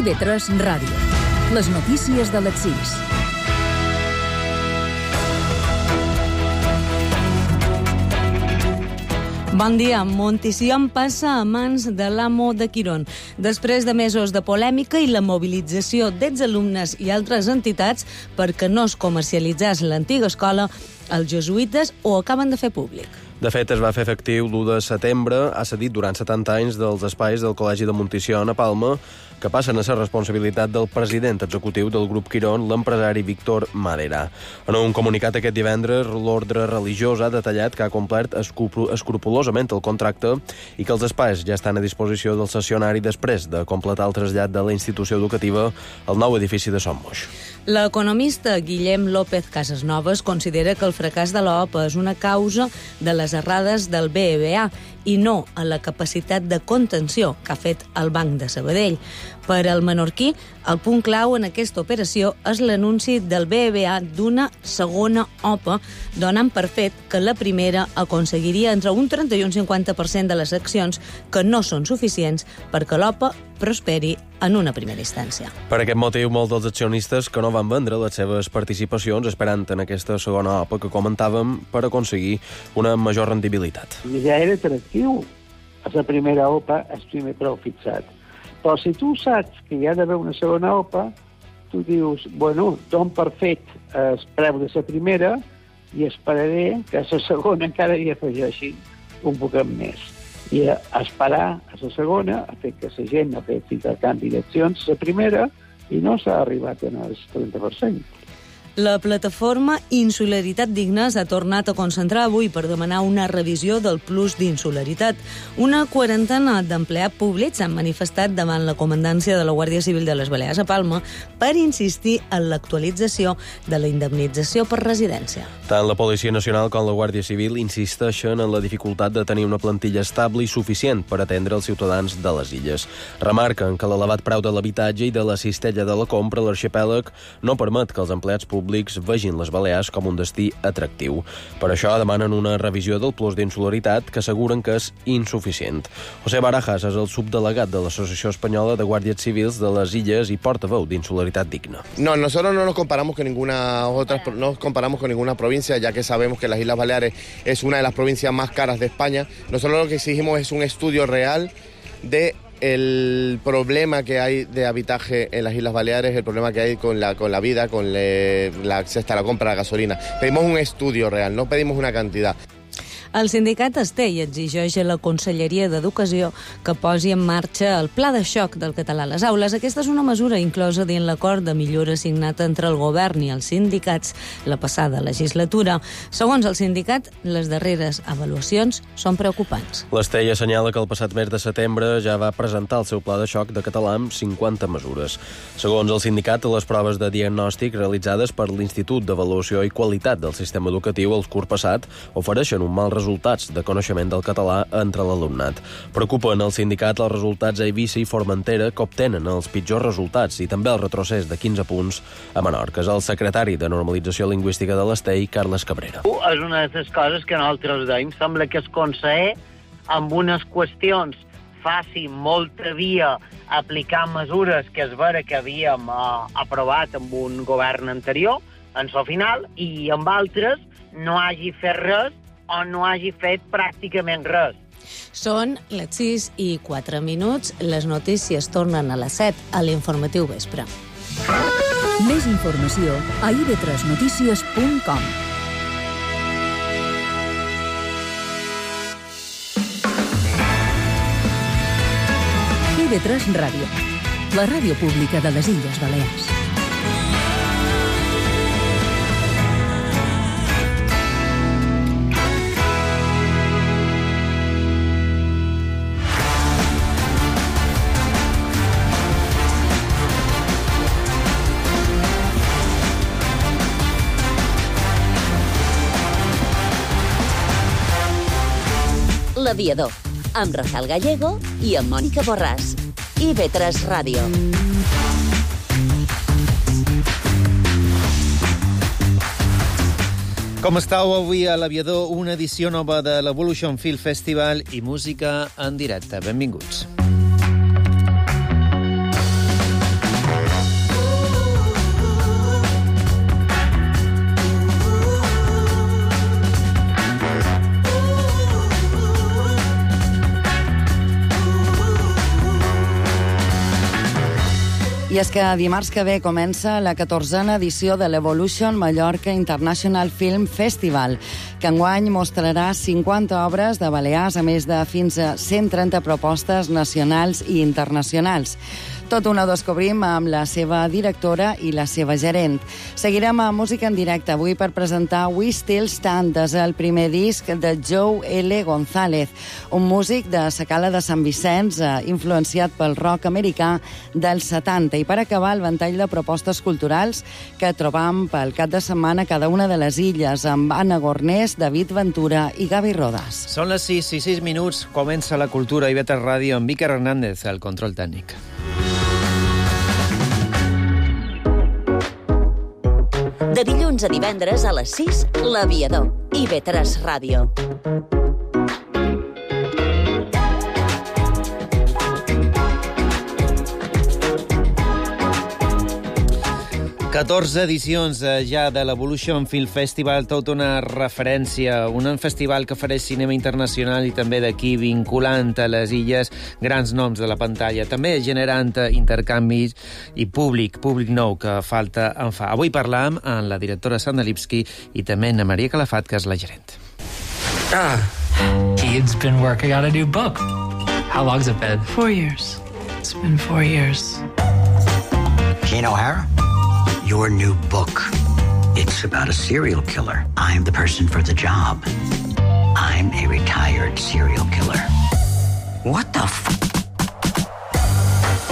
IB3 Ràdio. Les notícies de les 6. Bon dia. Montisión passa a mans de l'amo de Quirón. Després de mesos de polèmica i la mobilització d'exalumnes i altres entitats perquè no es comercialitzés l'antiga escola, els jesuïtes ho acaben de fer públic. De fet, es va fer efectiu l'1 de setembre, ha cedit durant 70 anys dels espais del Col·legi de Montisión a Palma, que passen a ser responsabilitat del president executiu del grup Quirón, l'empresari Víctor Madera. En un comunicat aquest divendres, l'ordre religiós ha detallat que ha complert escrupolosament el contracte i que els espais ja estan a disposició del cessionari després de completar el trasllat de la institució educativa al nou edifici de Son Moix. L'economista Guillem López Casasnovas considera que el fracàs de l'OPA és una causa de les errades del BBVA i no a la capacitat de contenció que ha fet el Banc de Sabadell. Per al menorquí, el punt clau en aquesta operació és l'anunci del BBVA d'una segona OPA, donant per fet que la primera aconseguiria entre un 30 i un 50% de les accions que no són suficients perquè l'OPA prosperi en una primera instància. Per aquest motiu, molts dels accionistes que no van vendre les seves participacions esperant en aquesta segona OPA que comentàvem per aconseguir una major rendibilitat. Ja era atractiu a la primera OPA, el primer preu fixat. Però si tu saps que hi ha d'haver una segona OPA, tu dius, bueno, don per fet el preu de la primera i esperaré que a la segona encara hi afegeixin un poquet més. I a esperar a la segona, a fer que la gent ha fet intercanvi d'accions a la primera i no s'ha arribat al 30%. La plataforma Insularitat Digna s'ha tornat a concentrar avui per demanar una revisió del plus d'insularitat. Una quarantena d'empleats públics s'han manifestat davant la comandància de la Guàrdia Civil de les Balears a Palma per insistir en l'actualització de la indemnització per residència. Tant la Policia Nacional com la Guàrdia Civil insisteixen en la dificultat de tenir una plantilla estable i suficient per atendre els ciutadans de les illes. Remarquen que l'elevat preu de l'habitatge i de la cistella de la compra a l'arxipèlag no permet que els empleats públics vegin les Balears com un destí atractiu. Per això demanen una revisió del plus d'insularitat que asseguren que és insuficient. José Barajas és el subdelegat de l'Associació Espanyola de Guàrdies Civils de les Illes i portaveu d'Insularitat Digna. No, nosotros no nos comparamos con ninguna provincia, ya que sabemos que las Islas Baleares es una de las provincias más caras de España. Nosotros lo que exigimos es un estudio real de el problema que hay de habitaje en las Islas Baleares, el problema que hay con la vida, con la cesta, la compra de gasolina. Pedimos un estudio real, no pedimos una cantidad. El sindicat Estell exigeix a la Conselleria d'Educació que posi en marxa el pla de xoc del català a les aules. Aquesta és una mesura inclosa dins l'acord de millora signat entre el govern i els sindicats la passada legislatura. Segons el sindicat, les darreres avaluacions són preocupants. L'Estell assenyala que el passat mes de setembre ja va presentar el seu pla de xoc de català amb 50 mesures. Segons el sindicat, les proves de diagnòstic realitzades per l'Institut d'Avaluació i Qualitat del Sistema Educatiu el curs passat ofereixen un mal resultats de coneixement del català entre l'alumnat. Preocupen el sindicat els resultats a Eivissa i Formentera, que obtenen els pitjors resultats i també el retrocés de 15 punts a Menorca. És el secretari de Normalització Lingüística de l'Estell, Carles Cabrera. És una de les coses que nosaltres dèiem. Sembla que el conseller, amb unes qüestions, faci molta via aplicar mesures que es vera que havíem aprovat amb un govern anterior, en el final, i amb altres no hagi fet res o no hagi fet pràcticament res. Són les 6:04. Les notícies tornen a les 7 a l'informatiu vespre. Més informació a ib3notícies.com. IB3 Ràdio, la ràdio pública de les Illes Balears. L'Aviador, amb Rafael Gallego i amb Mònica Borràs. IB3 Ràdio. Com estàu avui a l'Aviador, una edició nova de l'Evolution Film Festival i música en directe. Benvinguts. I és que dimarts que ve comença la 14a edició de l'Evolution Mallorca International Film Festival, que enguany mostrarà 50 obres de Balears, a més de fins a 130 propostes nacionals i internacionals. Tot ho descobrim amb la seva directora i la seva gerent. Seguirem a Música en directe avui per presentar We Still Stand, és el primer disc de Joe L. González, un músic de sa Cala de Sant Vicenç, influenciat pel rock americà dels 70. I per acabar, el ventall de propostes culturals que trobam pel cap de setmana a cada una de les illes, amb Anna Gornés, David Ventura i Gavi Rodas. Són les 6 i 6 minuts, comença la cultura i Beta Ràdio amb Iker Hernández, al control tècnic. De dilluns a divendres a les 6, L'Aviador. IB3 Ràdio. 14 edicions ja de l'Evolution Film Festival, tota una referència, un festival que ofereix cinema internacional i també d'aquí vinculant a les illes grans noms de la pantalla, també generant intercanvis i públic nou que falta en fa. Avui parlam amb la directora Sandra Lipski i també amb Maria Calafat, que és la gerent. He's been working on a new book. How long's it been? 4 years. It's been 4 years. Jane O'Hara? Your new book. It's about a serial killer. I'm the person for the job. I'm a retired serial killer. What the f***?